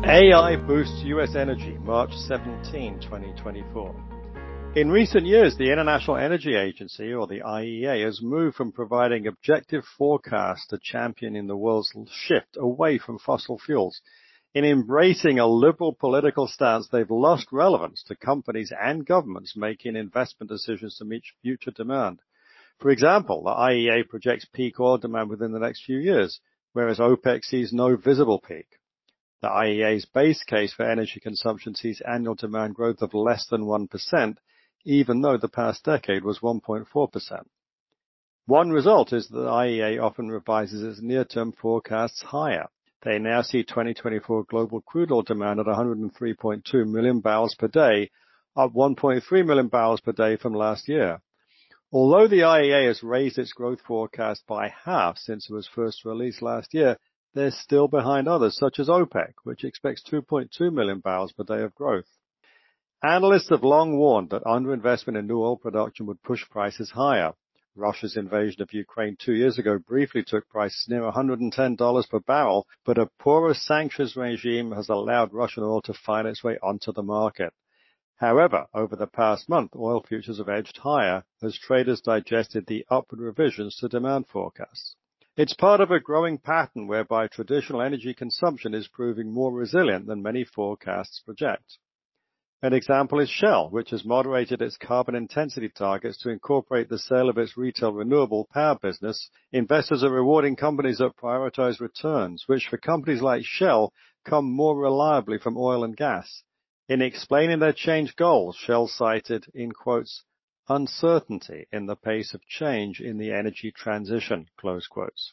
AI boosts U.S. energy, March 17, 2024. In recent years, the International Energy Agency, or the IEA, has moved from providing objective forecasts to championing the world's shift away from fossil fuels. In embracing a liberal political stance, they've lost relevance to companies and governments making investment decisions to meet future demand. For example, the IEA projects peak oil demand within the next few years, whereas OPEC sees no visible peak. The IEA's base case for energy consumption sees annual demand growth of less than 1%, even though the past decade was 1.4%. One result is that the IEA often revises its near-term forecasts higher. They now see 2024 global crude oil demand at 103.2 million barrels per day, up 1.3 million barrels per day from last year. Although the IEA has raised its growth forecast by half since it was first released last year, they're still behind others, such as OPEC, which expects 2.2 million barrels per day of growth. Analysts have long warned that underinvestment in new oil production would push prices higher. Russia's invasion of Ukraine 2 years ago briefly took prices near $110 per barrel, but a porous sanctions regime has allowed Russian oil to find its way onto the market. However, over the past month, oil futures have edged higher as traders digested the upward revisions to demand forecasts. It's part of a growing pattern whereby traditional energy consumption is proving more resilient than many forecasts project. An example is Shell, which has moderated its carbon intensity targets to incorporate the sale of its retail renewable power business. Investors are rewarding companies that prioritize returns, which for companies like Shell come more reliably from oil and gas. In explaining their change goals, Shell cited, in quotes, uncertainty in the pace of change in the energy transition, close quotes.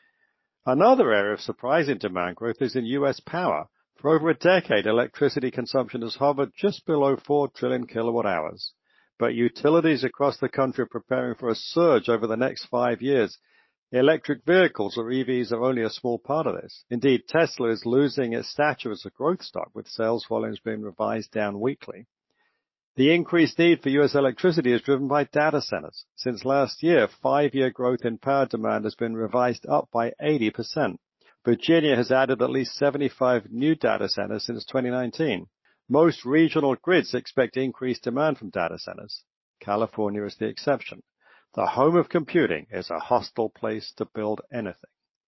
Another area of surprising demand growth is in U.S. power. For over a decade, electricity consumption has hovered just below 4 trillion kilowatt hours. But utilities across the country are preparing for a surge over the next 5 years. Electric vehicles, or EVs, are only a small part of this. Indeed, Tesla is losing its stature as a growth stock, with sales volumes being revised down weekly. The increased need for U.S. electricity is driven by data centers. Since last year, 5-year growth in power demand has been revised up by 80%. Virginia has added at least 75 new data centers since 2019. Most regional grids expect increased demand from data centers. California is the exception. The home of computing is a hostile place to build anything.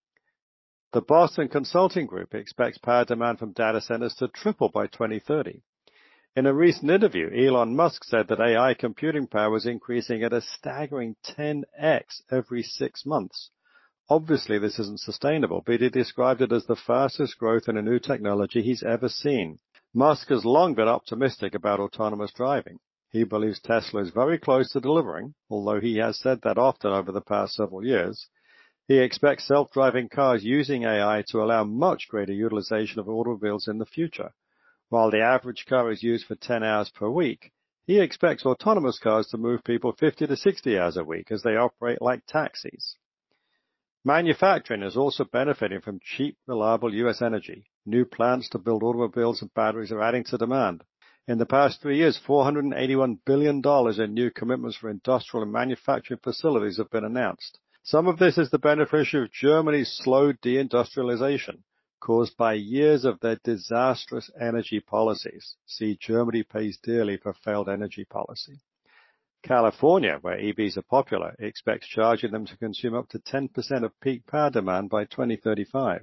The Boston Consulting Group expects power demand from data centers to triple by 2030. In a recent interview, Elon Musk said that AI computing power was increasing at a staggering 10x every 6 months. Obviously, this isn't sustainable, but he described it as the fastest growth in a new technology he's ever seen. Musk has long been optimistic about autonomous driving. He believes Tesla is very close to delivering, although he has said that often over the past several years. He expects self-driving cars using AI to allow much greater utilization of automobiles in the future. While the average car is used for 10 hours per week, he expects autonomous cars to move people 50 to 60 hours a week as they operate like taxis. Manufacturing is also benefiting from cheap, reliable U.S. energy. New plants to build automobiles and batteries are adding to demand. In the past 3 years, $481 billion in new commitments for industrial and manufacturing facilities have been announced. Some of this is the beneficiary of Germany's slow deindustrialization, caused by years of their disastrous energy policies. See, Germany pays dearly for failed energy policy. California, where EVs are popular, expects charging them to consume up to 10% of peak power demand by 2035.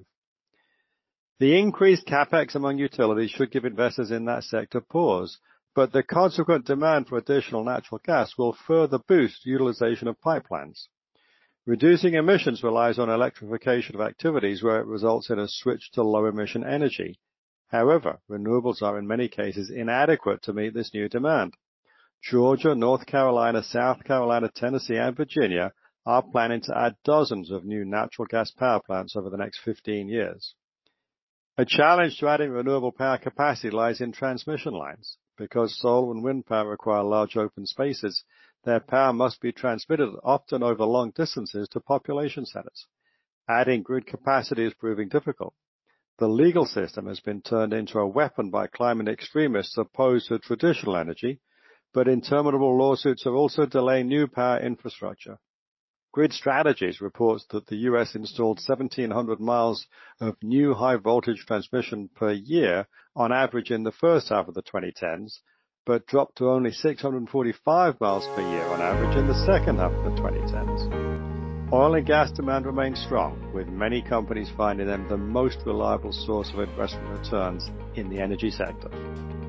The increased capex among utilities should give investors in that sector pause, but the consequent demand for additional natural gas will further boost utilization of pipelines. Reducing emissions relies on electrification of activities where it results in a switch to low-emission energy. However, renewables are in many cases inadequate to meet this new demand. Georgia, North Carolina, South Carolina, Tennessee, and Virginia are planning to add dozens of new natural gas power plants over the next 15 years. A challenge to adding renewable power capacity lies in transmission lines. Because solar and wind power require large open spaces, their power must be transmitted often over long distances to population centers. Adding grid capacity is proving difficult. The legal system has been turned into a weapon by climate extremists opposed to traditional energy, but interminable lawsuits are also delaying new power infrastructure. Grid Strategies reports that the US installed 1,700 miles of new high-voltage transmission per year on average in the first half of the 2010s, but dropped to only 645 miles per year on average in the second half of the 2010s. Oil and gas demand remains strong, with many companies finding them the most reliable source of investment returns in the energy sector.